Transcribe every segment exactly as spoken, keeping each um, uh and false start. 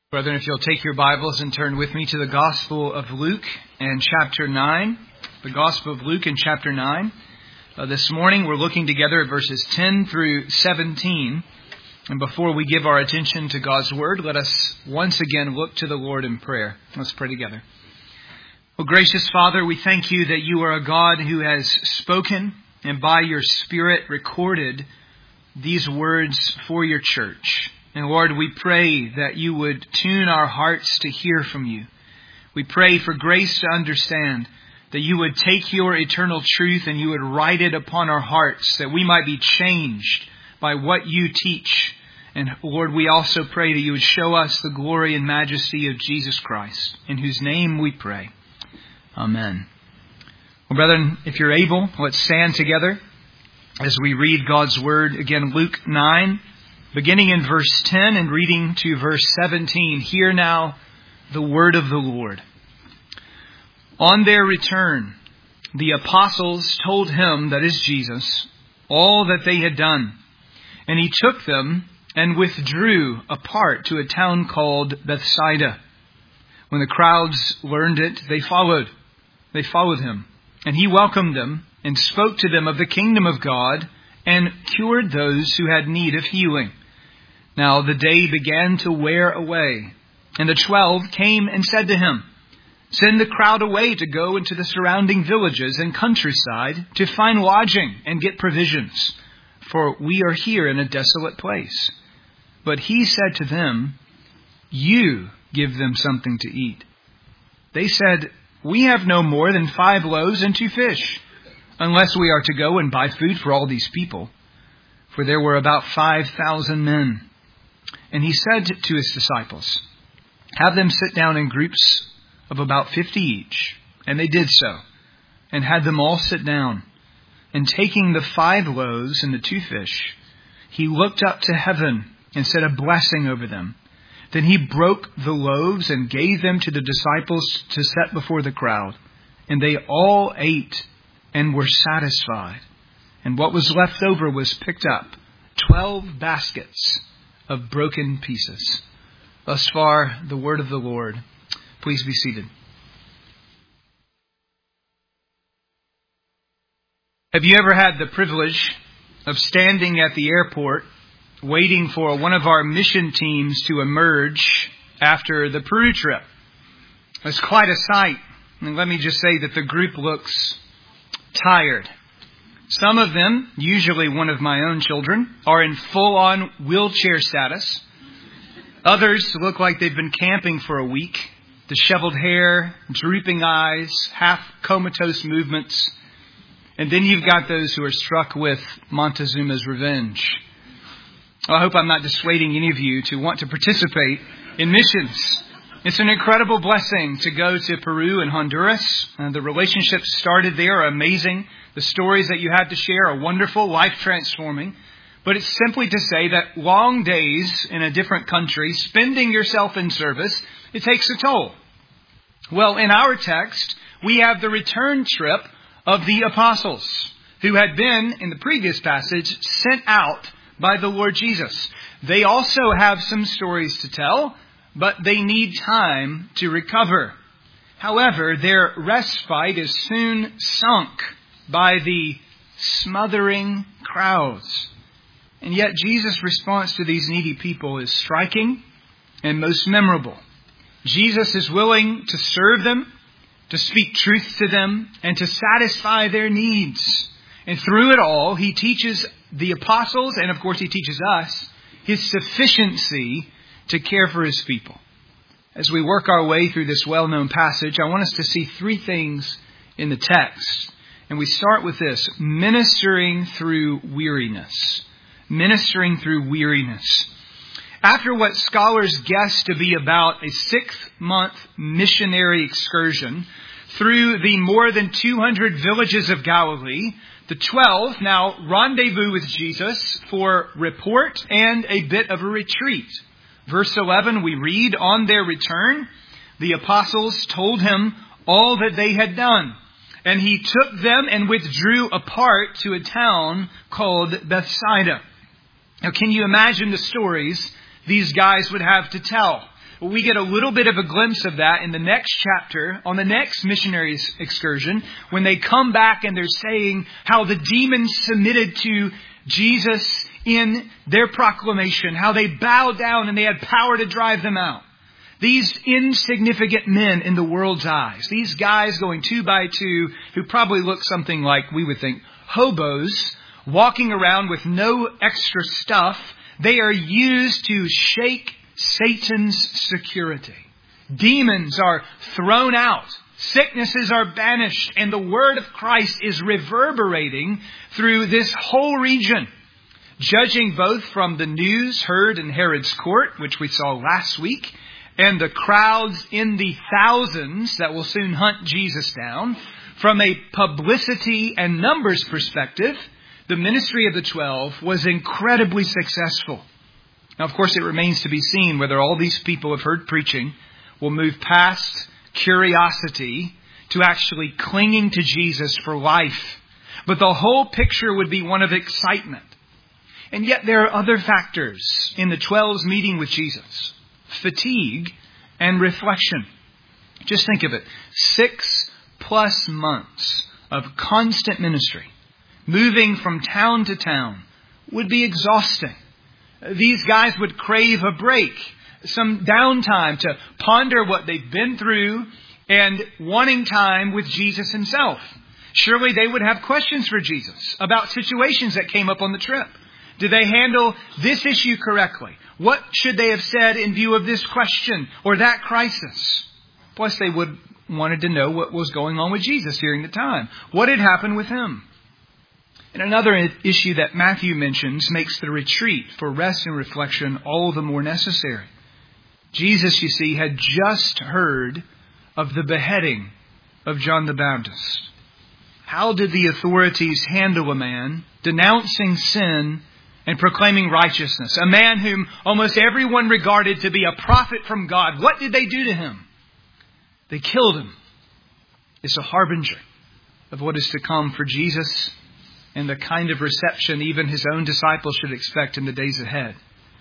Brethren, if you'll take your Bibles and turn with me to the Gospel of Luke and chapter nine. The Gospel of Luke and chapter nine. Uh, this morning we're looking together at verses ten through seventeen. And before we give our attention to God's Word, let us once again look to the Lord in prayer. Let's pray together. Oh, gracious Father, we thank you that you are a God who has spoken and by your Spirit recorded these words for your church. And Lord, we pray that you would tune our hearts to hear from you. We pray for grace to understand, that you would take your eternal truth and you would write it upon our hearts, that we might be changed by what you teach. And Lord, we also pray that you would show us the glory and majesty of Jesus Christ, in whose name we pray. Amen. Well, brethren, if you're able, let's stand together as we read God's Word. Again, Luke nine. Beginning in verse ten and reading to verse seventeen, hear now the word of the Lord. On their return, the apostles told him, that is Jesus, all that they had done. And he took them and withdrew apart to a town called Bethsaida. When the crowds learned it, they followed. They followed him. And he welcomed them and spoke to them of the kingdom of God and cured those who had need of healing. Now the day began to wear away, and the twelve came and said to him, Send the crowd away to go into the surrounding villages and countryside to find lodging and get provisions, for we are here in a desolate place. But he said to them, You give them something to eat. They said, We have no more than five loaves and two fish, unless we are to go and buy food for all these people. For there were about five thousand men. And he said to his disciples, Have them sit down in groups of about fifty each. And they did so, and had them all sit down. And taking the five loaves and the two fish, he looked up to heaven and said a blessing over them. Then he broke the loaves and gave them to the disciples to set before the crowd. And they all ate and were satisfied. And what was left over was picked up, twelve baskets of broken pieces. Thus far, the word of the Lord. Please be seated. Have you ever had the privilege of standing at the airport waiting for one of our mission teams to emerge after the Peru trip? It's quite a sight. And let me just say that the group looks tired. Some of them, usually one of my own children, are in full-on wheelchair status. Others look like they've been camping for a week. Disheveled hair, drooping eyes, half comatose movements. And then you've got those who are struck with Montezuma's revenge. I hope I'm not dissuading any of you to want to participate in missions. It's an incredible blessing to go to Peru and Honduras. Uh, the relationships started there are amazing. The stories that you have to share are wonderful, life-transforming. But it's simply to say that long days in a different country, spending yourself in service, it takes a toll. Well, in our text, we have the return trip of the apostles, who had been, in the previous passage, sent out by the Lord Jesus. They also have some stories to tell, but they need time to recover. However, their respite is soon sunk by the smothering crowds. And yet Jesus' response to these needy people is striking and most memorable. Jesus is willing to serve them, to speak truth to them, and to satisfy their needs. And through it all, he teaches the apostles, and of course he teaches us, his sufficiency to care for his people. As we work our way through this well-known passage, I want us to see three things in the text. And we start with this: ministering through weariness. Ministering through weariness. After what scholars guess to be about a six-month missionary excursion through the more than two hundred villages of Galilee, the twelve now rendezvous with Jesus for report and a bit of a retreat. Verse eleven, we read, On their return, the apostles told him all that they had done. And he took them and withdrew apart to a town called Bethsaida. Now, can you imagine the stories these guys would have to tell? We get a little bit of a glimpse of that in the next chapter, on the next missionary excursion, when they come back and they're saying how the demons submitted to Jesus in their proclamation, how they bowed down and they had power to drive them out. These insignificant men in the world's eyes, these guys going two by two, who probably look something like, we would think, hobos, walking around with no extra stuff, they are used to shake Satan's security. Demons are thrown out. Sicknesses are banished. And the word of Christ is reverberating through this whole region. Judging both from the news heard in Herod's court, which we saw last week, and the crowds in the thousands that will soon hunt Jesus down, from a publicity and numbers perspective, the ministry of the twelve was incredibly successful. Now, of course, it remains to be seen whether all these people have heard preaching will move past curiosity to actually clinging to Jesus for life. But the whole picture would be one of excitement. And yet there are other factors in the twelve's meeting with Jesus. Fatigue and reflection. Just think of it. Six plus months of constant ministry, moving from town to town, would be exhausting. These guys would crave a break, some downtime to ponder what they've been through and wanting time with Jesus himself. Surely they would have questions for Jesus about situations that came up on the trip. Did they handle this issue correctly? What should they have said in view of this question or that crisis? Plus, they would wanted to know what was going on with Jesus during the time. What had happened with him? And another issue that Matthew mentions makes the retreat for rest and reflection all the more necessary. Jesus, you see, had just heard of the beheading of John the Baptist. How did the authorities handle a man denouncing sin and proclaiming righteousness? A man whom almost everyone regarded to be a prophet from God. What did they do to him? They killed him. It's a harbinger of what is to come for Jesus and the kind of reception even his own disciples should expect in the days ahead.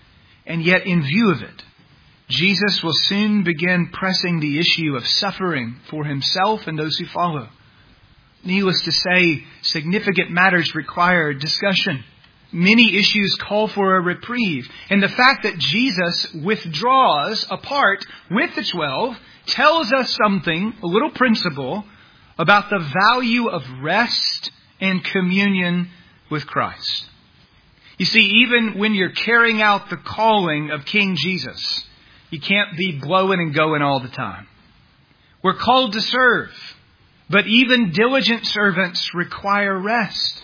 And yet, in view of it, Jesus will soon begin pressing the issue of suffering for himself and those who follow. Needless to say, significant matters require discussion. Many issues call for a reprieve. And the fact that Jesus withdraws apart with the twelve tells us something, a little principle, about the value of rest and communion with Christ. You see, even when you're carrying out the calling of King Jesus, you can't be blowing and going all the time. We're called to serve, but even diligent servants require rest.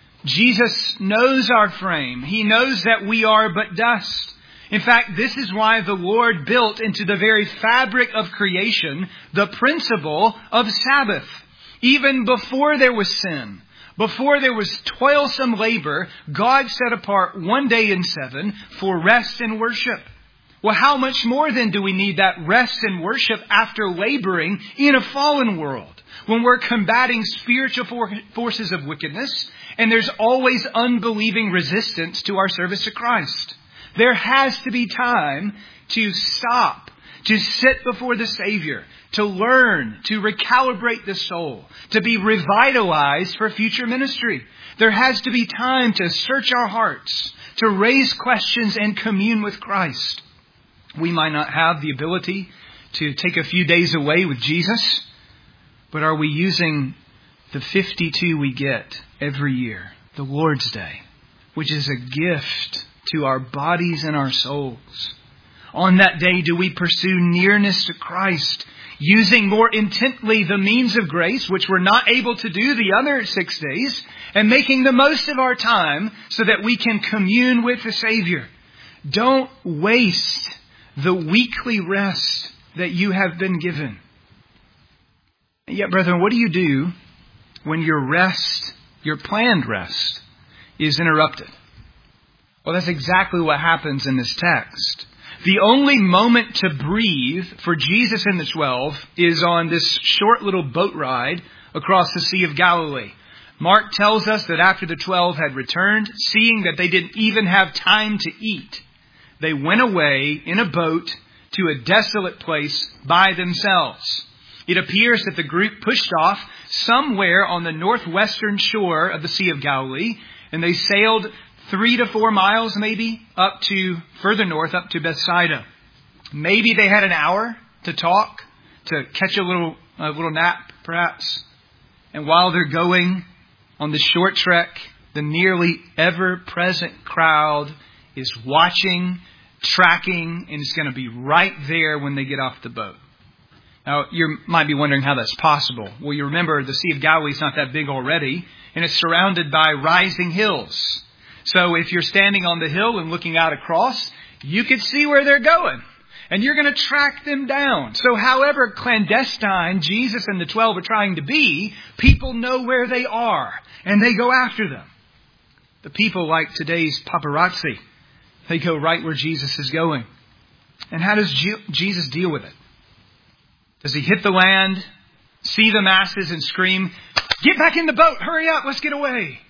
Jesus knows our frame. He knows that we are but dust. In fact, this is why the Lord built into the very fabric of creation the principle of Sabbath. Even before there was sin, before there was toilsome labor, God set apart one day in seven for rest and worship. Well, how much more then do we need that rest and worship after laboring in a fallen world, when we're combating spiritual for- forces of wickedness and there's always unbelieving resistance to our service to Christ? There has to be time to stop, to sit before the Savior, to learn, to recalibrate the soul, to be revitalized for future ministry. There has to be time to search our hearts, to raise questions and commune with Christ. We might not have the ability to take a few days away with Jesus, but are we using the fifty-two we get every year, the Lord's Day, which is a gift to our bodies and our souls? On that day, do we pursue nearness to Christ, using more intently the means of grace, which we're not able to do the other six days, and making the most of our time so that we can commune with the Savior? Don't waste the weekly rest that you have been given. And yet, brethren, what do you do when your rest, your planned rest, is interrupted? Well, that's exactly what happens in this text. The only moment to breathe for Jesus and the twelve is on this short little boat ride across the Sea of Galilee. Mark tells us that after the twelve had returned, seeing that they didn't even have time to eat, they went away in a boat to a desolate place by themselves. It appears that the group pushed off somewhere on the northwestern shore of the Sea of Galilee, and they sailed three to four miles maybe up to further north, up to Bethsaida. Maybe they had an hour to talk, to catch a little, a little nap perhaps. And while they're going on this short trek, the nearly ever-present crowd is watching, tracking, and it's going to be right there when they get off the boat. Now, you might be wondering how that's possible. Well, you remember the Sea of Galilee is not that big already, and it's surrounded by rising hills. So if you're standing on the hill and looking out across, you could see where they're going. And you're going to track them down. So however clandestine Jesus and the twelve are trying to be, people know where they are, and they go after them. The people like today's paparazzi. They go right where Jesus is going. And how does Jesus deal with it? Does he hit the land, see the masses and scream, "Get back in the boat, hurry up, let's get away"?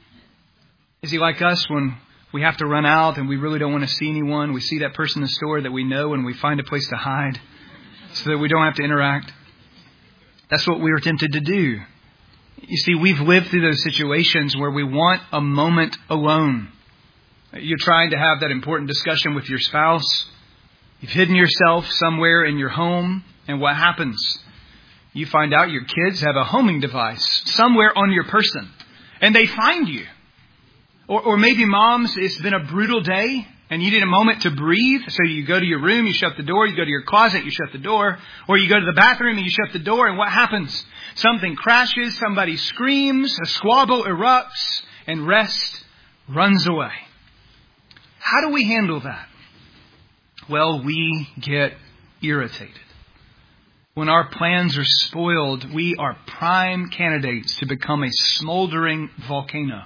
Is he like us when we have to run out and we really don't want to see anyone? We see that person in the store that we know and we find a place to hide so that we don't have to interact. That's what we were tempted to do. You see, we've lived through those situations where we want a moment alone. You're trying to have that important discussion with your spouse. You've hidden yourself somewhere in your home. And what happens? You find out your kids have a homing device somewhere on your person. And they find you. Or, or maybe moms, it's been a brutal day and you need a moment to breathe. So you go to your room, you shut the door. You go to your closet, you shut the door. Or you go to the bathroom and you shut the door. And what happens? Something crashes, somebody screams, a squabble erupts, and rest runs away. How do we handle that? Well, we get irritated. When our plans are spoiled, we are prime candidates to become a smoldering volcano.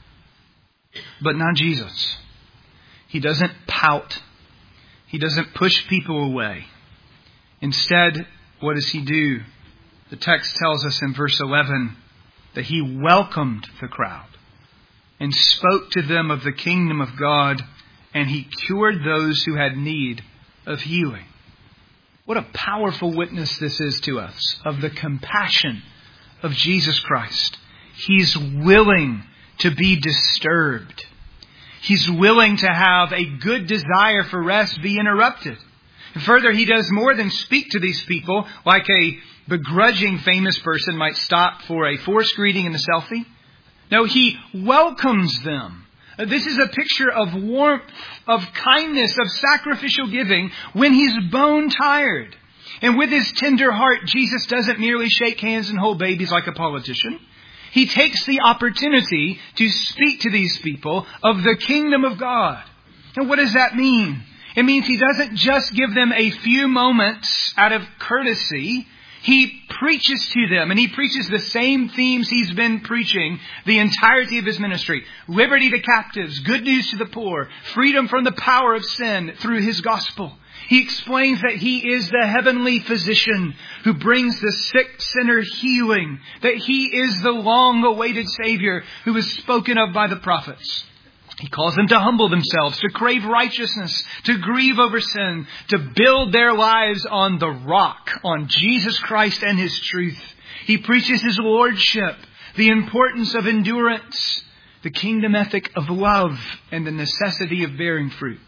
But not Jesus. He doesn't pout. He doesn't push people away. Instead, what does he do? The text tells us in verse eleven that he welcomed the crowd and spoke to them of the kingdom of God, and he cured those who had need of healing. What a powerful witness this is to us of the compassion of Jesus Christ. He's willing to be disturbed. He's willing to have a good desire for rest be interrupted. And further, he does more than speak to these people like a begrudging famous person might stop for a forced greeting and a selfie. No, he welcomes them. This is a picture of warmth, of kindness, of sacrificial giving when he's bone tired. And with his tender heart, Jesus doesn't merely shake hands and hold babies like a politician. He takes the opportunity to speak to these people of the kingdom of God. And what does that mean? It means he doesn't just give them a few moments out of courtesy. He preaches to them, and he preaches the same themes he's been preaching the entirety of his ministry. Liberty to captives, good news to the poor, freedom from the power of sin through his gospel. He explains that he is the heavenly physician who brings the sick sinner healing, that he is the long-awaited Savior who is spoken of by the prophets. He calls them to humble themselves, to crave righteousness, to grieve over sin, to build their lives on the rock, on Jesus Christ and his truth. He preaches his lordship, the importance of endurance, the kingdom ethic of love, and the necessity of bearing fruit.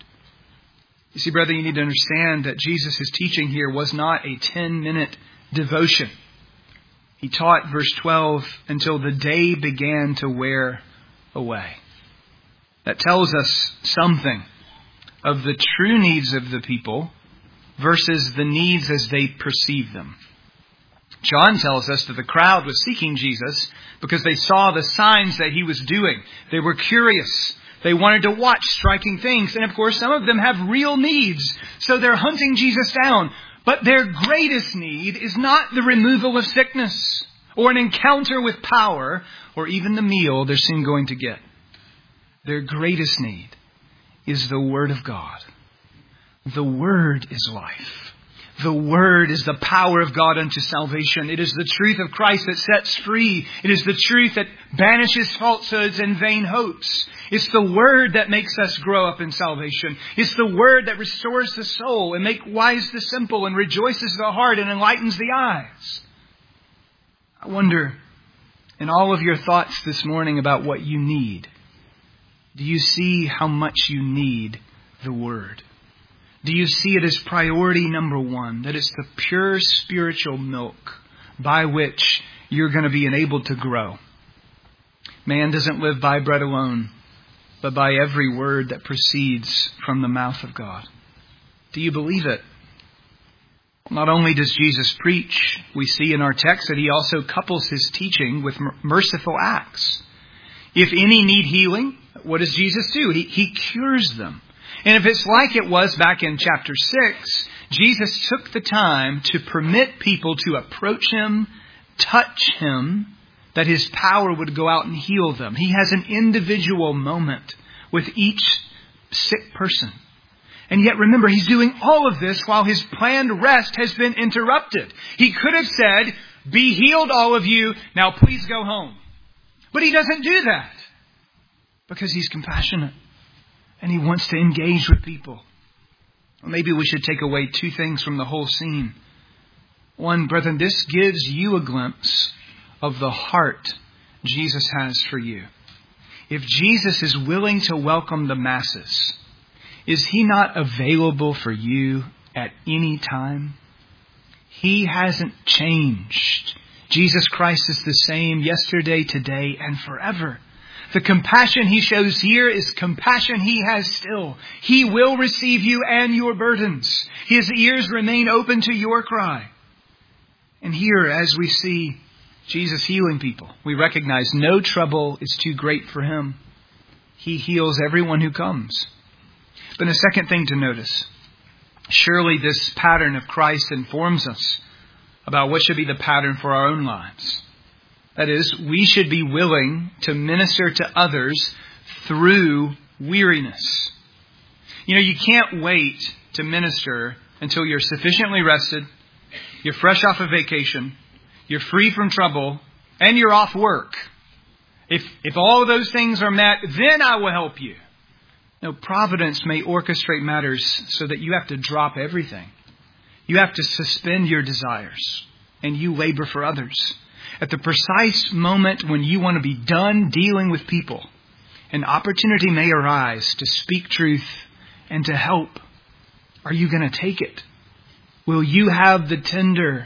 You see, brother, you need to understand that Jesus' teaching here was not a ten-minute devotion. He taught, verse twelve, until the day began to wear away. That tells us something of the true needs of the people versus the needs as they perceive them. John tells us that the crowd was seeking Jesus because they saw the signs that he was doing. They were curious. They wanted to watch striking things. And of course, some of them have real needs. So they're hunting Jesus down. But their greatest need is not the removal of sickness or an encounter with power or even the meal they're soon going to get. Their greatest need is the Word of God. The Word is life. The Word is the power of God unto salvation. It is the truth of Christ that sets free. It is the truth that banishes falsehoods and vain hopes. It's the Word that makes us grow up in salvation. It's the Word that restores the soul and makes wise the simple and rejoices the heart and enlightens the eyes. I wonder, in all of your thoughts this morning about what you need, do you see how much you need the Word? Do you see it as priority number one, that it's the pure spiritual milk by which you're going to be enabled to grow? Man doesn't live by bread alone, but by every word that proceeds from the mouth of God. Do you believe it? Not only does Jesus preach, we see in our text that He also couples His teaching with merciful acts. If any need healing, what does Jesus do? He, he cures them. And if it's like it was back in chapter six, Jesus took the time to permit people to approach Him, touch Him, that His power would go out and heal them. He has an individual moment with each sick person. And yet remember, He's doing all of this while His planned rest has been interrupted. He could have said, "Be healed, all of you. Now please go home." But He doesn't do that because He's compassionate. And He wants to engage with people. Well, maybe we should take away two things from the whole scene. One, brethren, this gives you a glimpse of the heart Jesus has for you. If Jesus is willing to welcome the masses, is He not available for you at any time? He hasn't changed. Jesus Christ is the same yesterday, today, and forever. The compassion He shows here is compassion He has still. He will receive you and your burdens. His ears remain open to your cry. And here, as we see Jesus healing people, we recognize no trouble is too great for Him. He heals everyone who comes. But a second thing to notice, surely this pattern of Christ informs us about what should be the pattern for our own lives. That is, we should be willing to minister to others through weariness. You know, you can't wait to minister until you're sufficiently rested, you're fresh off of vacation, you're free from trouble, and you're off work. If, if all of those things are met, then I will help you. No, providence may orchestrate matters so that you have to drop everything. You have to suspend your desires, and you labor for others. At the precise moment when you want to be done dealing with people, an opportunity may arise to speak truth and to help. Are you going to take it? Will you have the tender,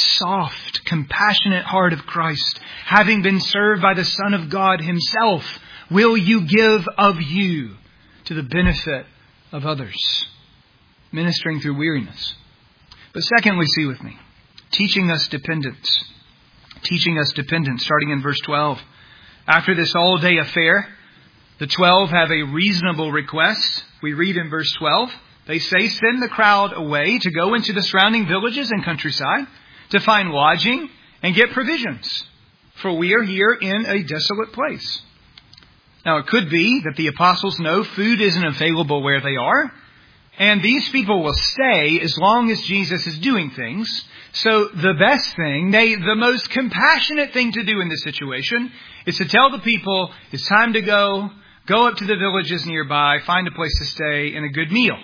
soft, compassionate heart of Christ, having been served by the Son of God Himself? Will you give of you to the benefit of others, ministering through weariness? But secondly, see with me, teaching us dependence. Teaching us dependence, starting in verse twelve. After this all-day affair, the twelve have a reasonable request. We read in verse twelve, they say, "Send the crowd away to go into the surrounding villages and countryside to find lodging and get provisions, for we are here in a desolate place." Now, it could be that the apostles know food isn't available where they are, and these people will stay as long as Jesus is doing things. So the best thing, they, the most compassionate thing to do in this situation is to tell the people it's time to go, go up to the villages nearby, find a place to stay, and a good meal.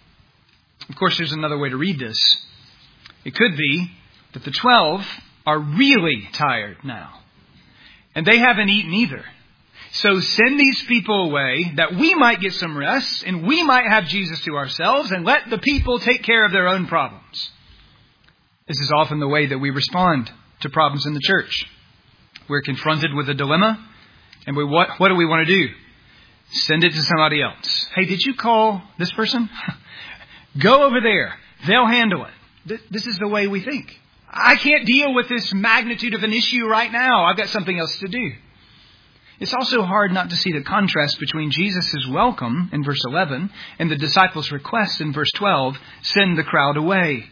Of course, there's another way to read this. It could be that the twelve are really tired now, and they haven't eaten either. So send these people away that we might get some rest and we might have Jesus to ourselves, and let the people take care of their own problems. This is often the way that we respond to problems in the church. We're confronted with a dilemma, and we what, what do we want to do? Send it to somebody else. Hey, did you call this person? Go over there. They'll handle it. This is the way we think. I can't deal with this magnitude of an issue right now. I've got something else to do. It's also hard not to see the contrast between Jesus' welcome in verse eleven and the disciples' request in verse twelve, send the crowd away.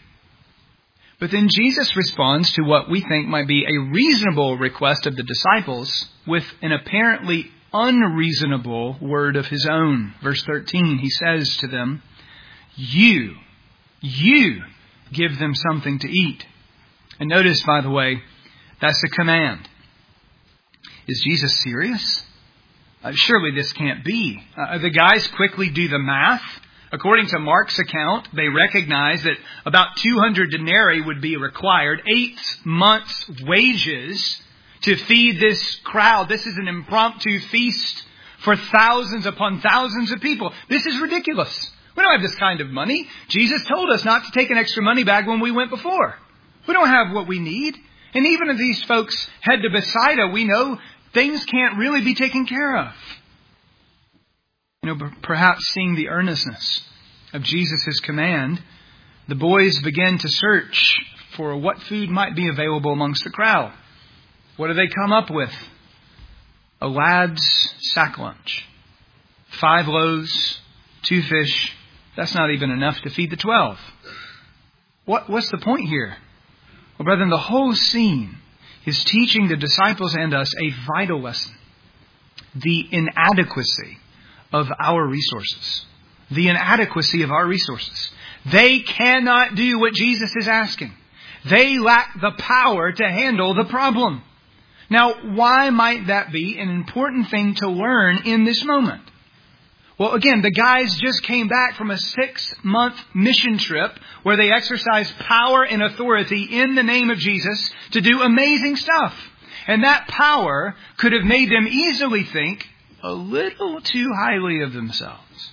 But then Jesus responds to what we think might be a reasonable request of the disciples with an apparently unreasonable word of His own. Verse thirteen, He says to them, You, you give them something to eat. And notice, by the way, that's a command. Is Jesus serious? Uh, surely this can't be. Uh, the guys quickly do the math. According to Mark's account, they recognize that about two hundred denarii would be required, eight months' wages to feed this crowd. This is an impromptu feast for thousands upon thousands of people. This is ridiculous. We don't have this kind of money. Jesus told us not to take an extra money bag when we went before. We don't have what we need. And even if these folks head to Bethsaida, we know things can't really be taken care of. You know, perhaps seeing the earnestness of Jesus' command, the boys begin to search for what food might be available amongst the crowd. What do they come up with? A lad's sack lunch. Five loaves, two fish. That's not even enough to feed the twelve. What, what's the point here? Well, brethren, the whole scene is teaching the disciples and us a vital lesson. The inadequacy of our resources. The inadequacy of our resources. They cannot do what Jesus is asking. They lack the power to handle the problem. Now, why might that be an important thing to learn in this moment? Well, again, the guys just came back from a six-month mission trip where they exercised power and authority in the name of Jesus to do amazing stuff. And that power could have made them easily think a little too highly of themselves.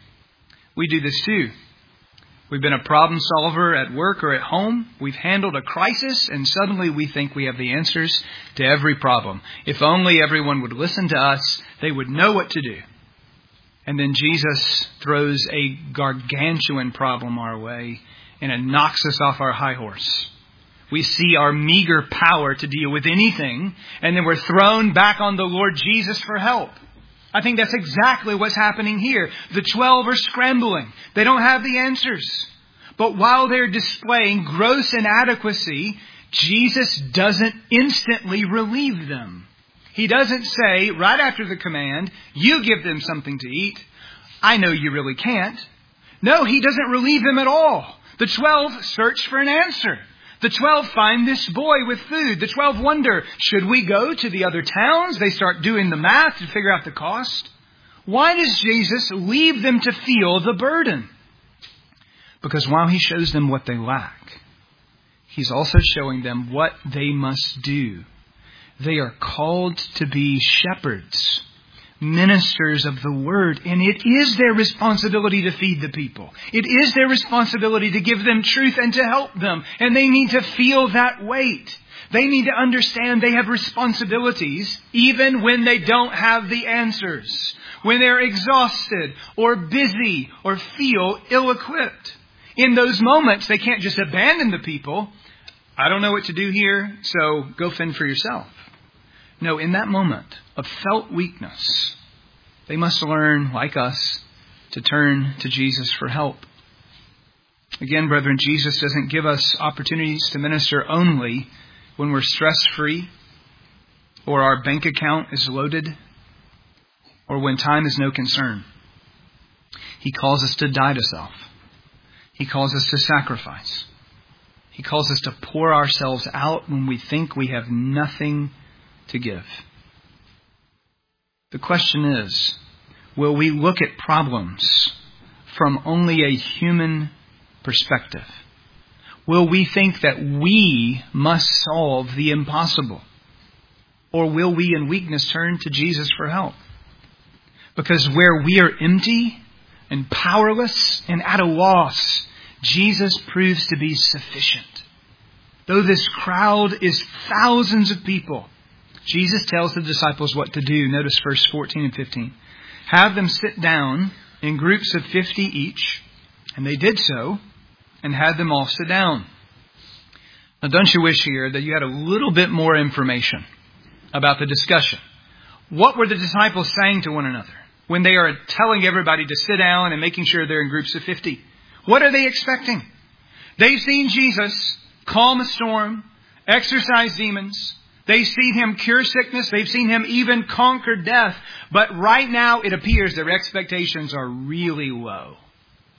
We do this too. We've been a problem solver at work or at home. We've handled a crisis and suddenly we think we have the answers to every problem. If only everyone would listen to us, they would know what to do. And then Jesus throws a gargantuan problem our way and it knocks us off our high horse. We see our meager power to deal with anything and then we're thrown back on the Lord Jesus for help. I think that's exactly what's happening here. The twelve are scrambling. They don't have the answers. But while they're displaying gross inadequacy, Jesus doesn't instantly relieve them. He doesn't say, right after the command, you give them something to eat. I know you really can't. No, he doesn't relieve them at all. The twelve search for an answer. The twelve find this boy with food. The twelve wonder, should we go to the other towns? They start doing the math to figure out the cost. Why does Jesus leave them to feel the burden? Because while he shows them what they lack, he's also showing them what they must do. They are called to be shepherds, ministers of the word, and it is their responsibility to feed the people. It is their responsibility to give them truth and to help them, and they need to feel that weight. They need to understand they have responsibilities even when they don't have the answers, when they're exhausted or busy or feel ill-equipped. In those moments, they can't just abandon the people. I don't know what to do here, so go fend for yourself. No, in that moment of felt weakness, they must learn, like us, to turn to Jesus for help. Again, brethren, Jesus doesn't give us opportunities to minister only when we're stress-free, or our bank account is loaded, or when time is no concern. He calls us to die to self. He calls us to sacrifice. He calls us to pour ourselves out when we think we have nothing to give. The question is, will we look at problems from only a human perspective? Will we think that we must solve the impossible? Or will we in weakness turn to Jesus for help? Because where we are empty and powerless and at a loss, Jesus proves to be sufficient. Though this crowd is thousands of people, Jesus tells the disciples what to do. Notice verse fourteen and fifteen. Have them sit down in groups of fifty each. And they did so and had them all sit down. Now, don't you wish here that you had a little bit more information about the discussion? What were the disciples saying to one another when they are telling everybody to sit down and making sure they're in groups of fifty? What are they expecting? They've seen Jesus calm a storm, exorcise demons. They've seen him cure sickness. They've seen him even conquer death. But right now it appears their expectations are really low.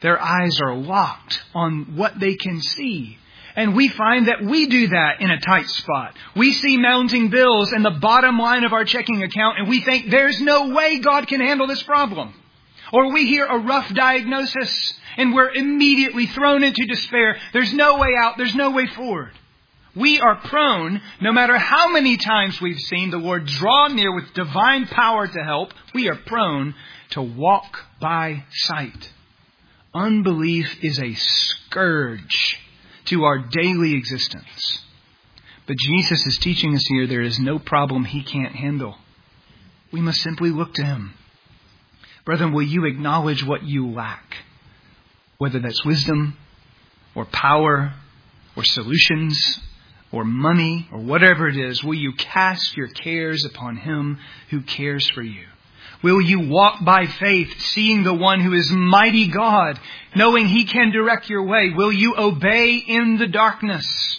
Their eyes are locked on what they can see. And we find that we do that in a tight spot. We see mounting bills and the bottom line of our checking account, and we think there's no way God can handle this problem. Or we hear a rough diagnosis and we're immediately thrown into despair. There's no way out. There's no way forward. We are prone, no matter how many times we've seen the Lord draw near with divine power to help, we are prone to walk by sight. Unbelief is a scourge to our daily existence. But Jesus is teaching us here there is no problem He can't handle. We must simply look to Him. Brethren, will you acknowledge what you lack? Whether that's wisdom or power or solutions or money or whatever it is, will you cast your cares upon Him who cares for you? Will you walk by faith, seeing the one who is mighty God, knowing He can direct your way? Will you obey in the darkness?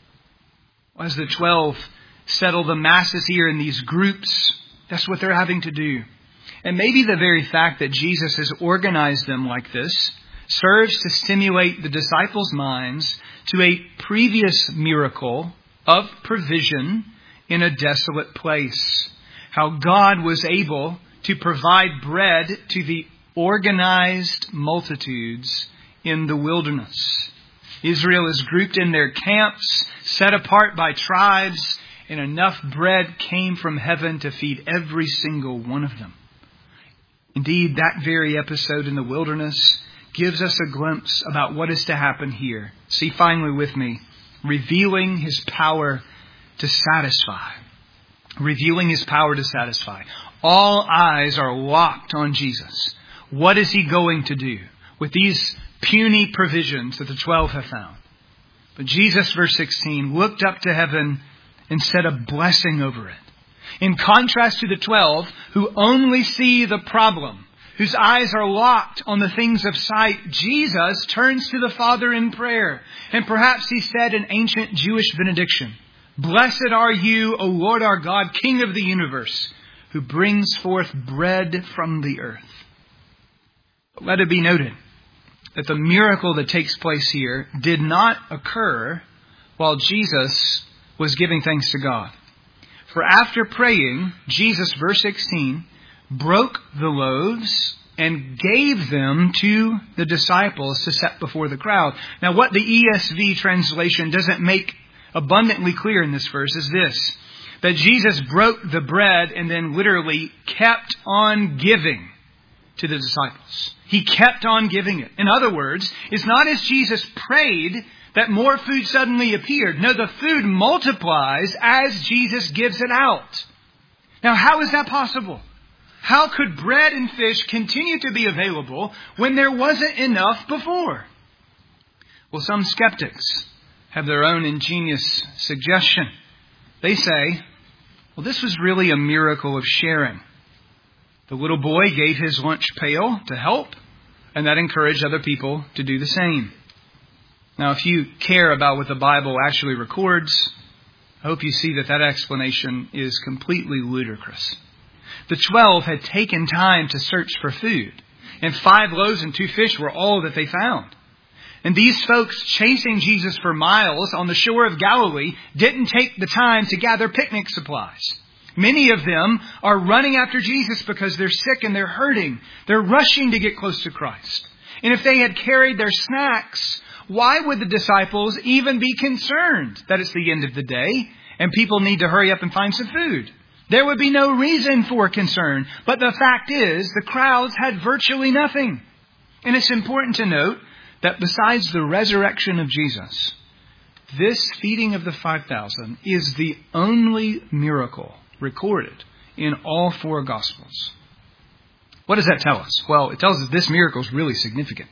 As the twelve settle the masses here in these groups, that's what they're having to do. And maybe the very fact that Jesus has organized them like this serves to stimulate the disciples' minds to a previous miracle of provision in a desolate place. How God was able to provide bread to the organized multitudes in the wilderness. Israel is grouped in their camps, set apart by tribes, and enough bread came from heaven to feed every single one of them. Indeed, that very episode in the wilderness gives us a glimpse about what is to happen here. See finally with me, revealing His power to satisfy. Revealing His power to satisfy. All eyes are locked on Jesus. What is He going to do with these puny provisions that the twelve have found? But Jesus, verse sixteen, looked up to heaven and said a blessing over it. In contrast to the twelve, who only see the problem, whose eyes are locked on the things of sight, Jesus turns to the Father in prayer. And perhaps He said an ancient Jewish benediction. Blessed are you, O Lord our God, King of the universe, who brings forth bread from the earth. But let it be noted that the miracle that takes place here did not occur while Jesus was giving thanks to God. For after praying, Jesus, verse sixteen, broke the loaves and gave them to the disciples to set before the crowd. Now, what the E S V translation doesn't make abundantly clear in this verse is this, that Jesus broke the bread and then literally kept on giving to the disciples. He kept on giving it. In other words, it's not as Jesus prayed that more food suddenly appeared. No, the food multiplies as Jesus gives it out. Now, how is that possible? How could bread and fish continue to be available when there wasn't enough before? Well, some skeptics have their own ingenious suggestion. They say, well, this was really a miracle of sharing. The little boy gave his lunch pail to help, and that encouraged other people to do the same. Now, if you care about what the Bible actually records, I hope you see that that explanation is completely ludicrous. The twelve had taken time to search for food, and five loaves and two fish were all that they found. And these folks chasing Jesus for miles on the shore of Galilee didn't take the time to gather picnic supplies. Many of them are running after Jesus because they're sick and they're hurting. They're rushing to get close to Christ. And if they had carried their snacks, why would the disciples even be concerned that it's the end of the day and people need to hurry up and find some food? There would be no reason for concern. But the fact is, the crowds had virtually nothing. And it's important to note that besides the resurrection of Jesus, this feeding of the five thousand is the only miracle recorded in all four Gospels. What does that tell us? Well, it tells us this miracle is really significant.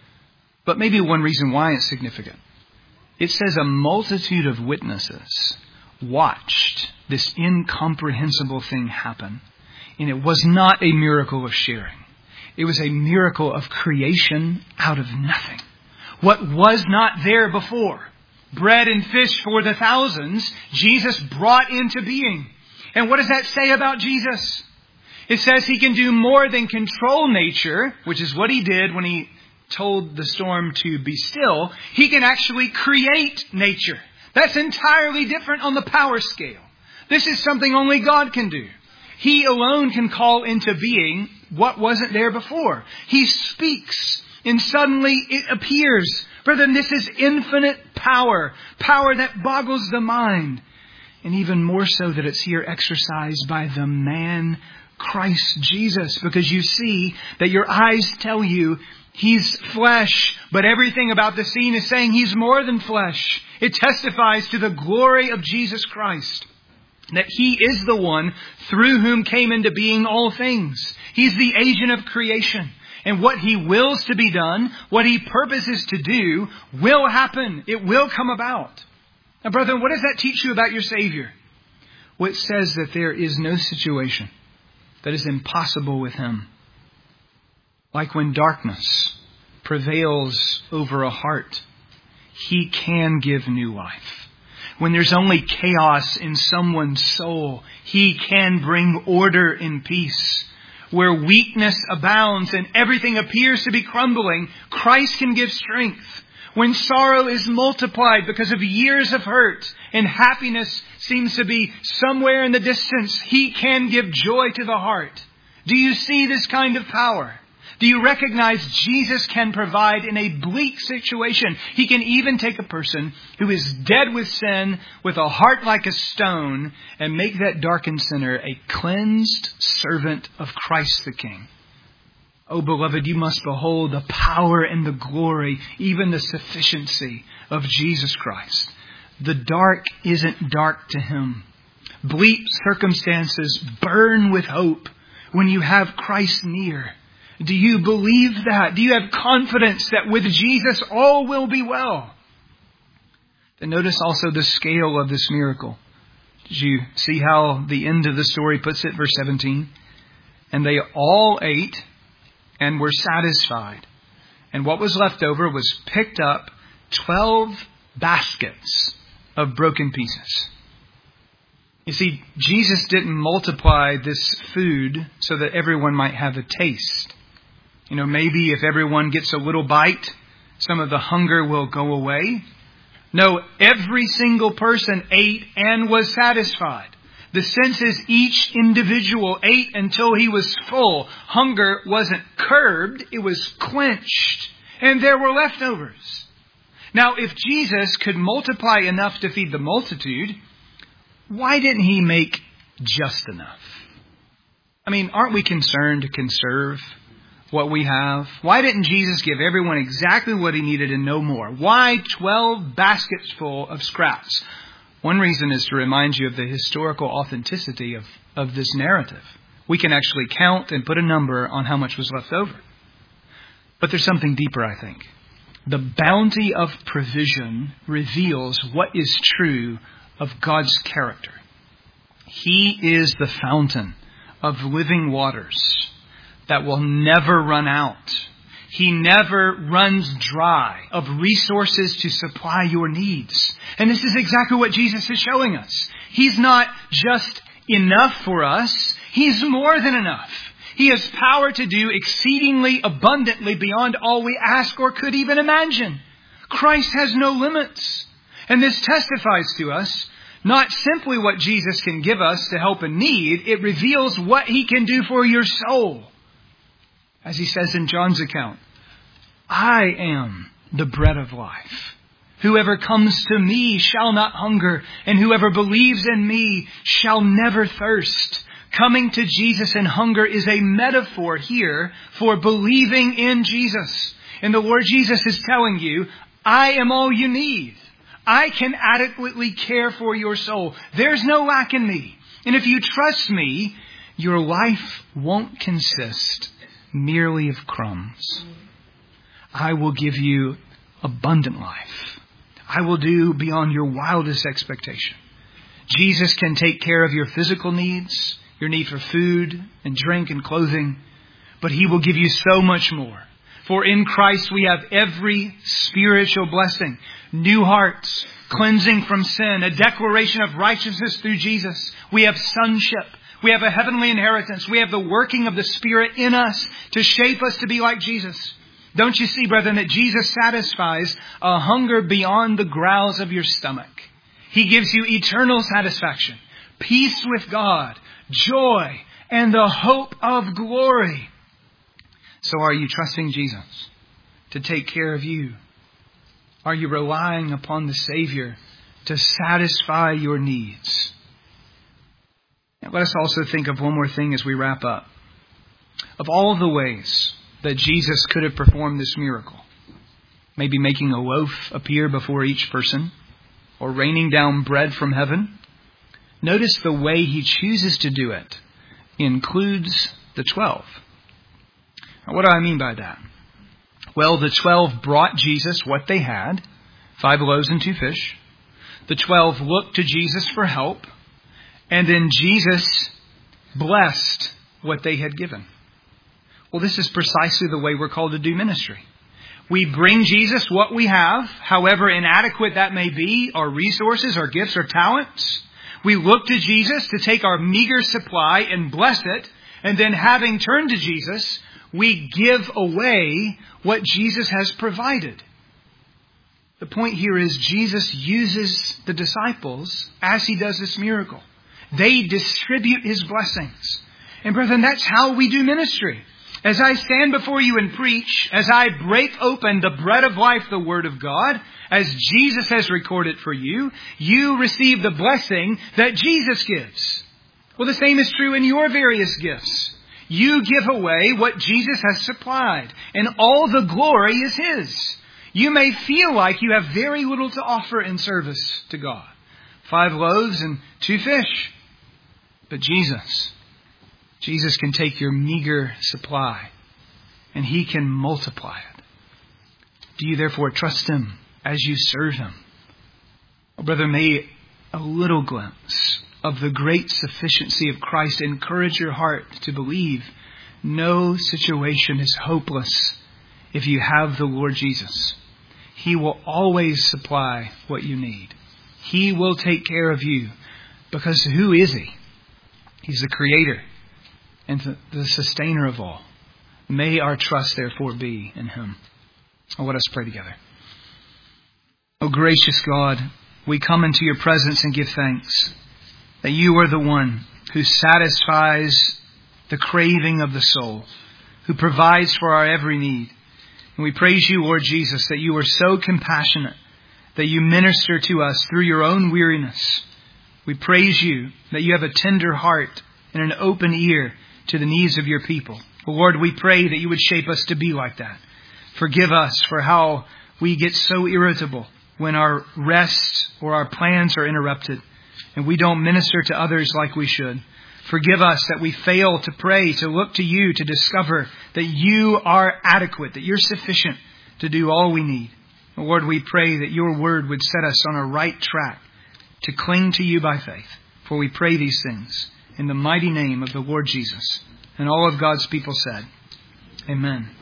But maybe one reason why it's significant. It says a multitude of witnesses watched this incomprehensible thing happen. And it was not a miracle of sharing. It was a miracle of creation out of nothing. What was not there before, bread and fish for the thousands, Jesus brought into being. And what does that say about Jesus? It says He can do more than control nature, which is what He did when He told the storm to be still, He can actually create nature. That's entirely different on the power scale. This is something only God can do. He alone can call into being what wasn't there before. He speaks and suddenly it appears. Brethren, this is infinite power. Power that boggles the mind. And even more so that it's here exercised by the man Christ Jesus. Because you see that your eyes tell you He's flesh. But everything about the scene is saying He's more than flesh. It testifies to the glory of Jesus Christ. That He is the one through whom came into being all things. He's the agent of creation. And what He wills to be done, what He purposes to do, will happen. It will come about. Now, brethren, what does that teach you about your Savior? Well, it says that there is no situation that is impossible with Him. Like when darkness prevails over a heart, He can give new life. When there's only chaos in someone's soul, He can bring order and peace. Where weakness abounds and everything appears to be crumbling, Christ can give strength. When sorrow is multiplied because of years of hurt and happiness seems to be somewhere in the distance, He can give joy to the heart. Do you see this kind of power? Do you recognize Jesus can provide in a bleak situation? He can even take a person who is dead with sin, with a heart like a stone, and make that darkened sinner a cleansed servant of Christ the King. Oh, beloved, you must behold the power and the glory, even the sufficiency of Jesus Christ. The dark isn't dark to Him. Bleak circumstances burn with hope when you have Christ near. Do you believe that? Do you have confidence that with Jesus all will be well? Then notice also the scale of this miracle. Did you see how the end of the story puts it? Verse seventeen. And they all ate and were satisfied. And what was left over was picked up twelve baskets of broken pieces. You see, Jesus didn't multiply this food so that everyone might have a taste. You know, maybe if everyone gets a little bite, some of the hunger will go away. No, every single person ate and was satisfied. The sense is each individual ate until he was full. Hunger wasn't curbed, it was quenched. And there were leftovers. Now, if Jesus could multiply enough to feed the multitude, why didn't He make just enough? I mean, aren't we concerned to conserve what we have? Why didn't Jesus give everyone exactly what He needed and no more? Why twelve baskets full of scraps? One reason is to remind you of the historical authenticity of, of this narrative. We can actually count and put a number on how much was left over. But there's something deeper, I think. The bounty of provision reveals what is true of God's character. He is the fountain of living waters that will never run out. He never runs dry of resources to supply your needs. And this is exactly what Jesus is showing us. He's not just enough for us. He's more than enough. He has power to do exceedingly abundantly beyond all we ask or could even imagine. Christ has no limits. And this testifies to us not simply what Jesus can give us to help a need. It reveals what He can do for your soul. As He says in John's account, I am the bread of life. Whoever comes to me shall not hunger, and whoever believes in me shall never thirst. Coming to Jesus in hunger is a metaphor here for believing in Jesus. And the Lord Jesus is telling you, I am all you need. I can adequately care for your soul. There's no lack in me. And if you trust me, your life won't consist merely of crumbs. I will give you abundant life. I will do beyond your wildest expectation. Jesus can take care of your physical needs, your need for food and drink and clothing, but He will give you so much more. For in Christ we have every spiritual blessing, new hearts, cleansing from sin, a declaration of righteousness through Jesus. We have sonship. We have a heavenly inheritance. We have the working of the Spirit in us to shape us to be like Jesus. Don't you see, brethren, that Jesus satisfies a hunger beyond the growls of your stomach? He gives you eternal satisfaction, peace with God, joy, and the hope of glory. So are you trusting Jesus to take care of you? Are you relying upon the Savior to satisfy your needs? And let us also think of one more thing as we wrap up. Of all the ways that Jesus could have performed this miracle, maybe making a loaf appear before each person, or raining down bread from heaven, notice the way He chooses to do it includes the twelve. Now, what do I mean by that? Well, the twelve brought Jesus what they had, five loaves and two fish. The twelve looked to Jesus for help, and then Jesus blessed what they had given. Well, this is precisely the way we're called to do ministry. We bring Jesus what we have, however inadequate that may be, our resources, our gifts, our talents. We look to Jesus to take our meager supply and bless it, and then having turned to Jesus, we give away what Jesus has provided. The point here is Jesus uses the disciples as He does this miracle. They distribute His blessings. And brethren, that's how we do ministry. As I stand before you and preach, as I break open the bread of life, the Word of God, as Jesus has recorded for you, you receive the blessing that Jesus gives. Well, the same is true in your various gifts. You give away what Jesus has supplied, and all the glory is His. You may feel like you have very little to offer in service to God. Five loaves and two fish. But Jesus, Jesus can take your meager supply and He can multiply it. Do you therefore trust Him as you serve Him? Oh, brother, may a little glimpse of the great sufficiency of Christ encourage your heart to believe no situation is hopeless if you have the Lord Jesus. He will always supply what you need. He will take care of you, because who is He? He's the Creator and the sustainer of all. May our trust therefore be in Him. Oh, let us pray together. Oh, gracious God, we come into your presence and give thanks that you are the one who satisfies the craving of the soul, who provides for our every need. And we praise you, Lord Jesus, that you are so compassionate, that you minister to us through your own weariness. We praise you that you have a tender heart and an open ear to the needs of your people. Lord, we pray that you would shape us to be like that. Forgive us for how we get so irritable when our rest or our plans are interrupted and we don't minister to others like we should. Forgive us that we fail to pray, to look to you, to discover that you are adequate, that you're sufficient to do all we need. Lord, we pray that your word would set us on a right track to cling to you by faith. For we pray these things in the mighty name of the Lord Jesus. And all of God's people said, Amen.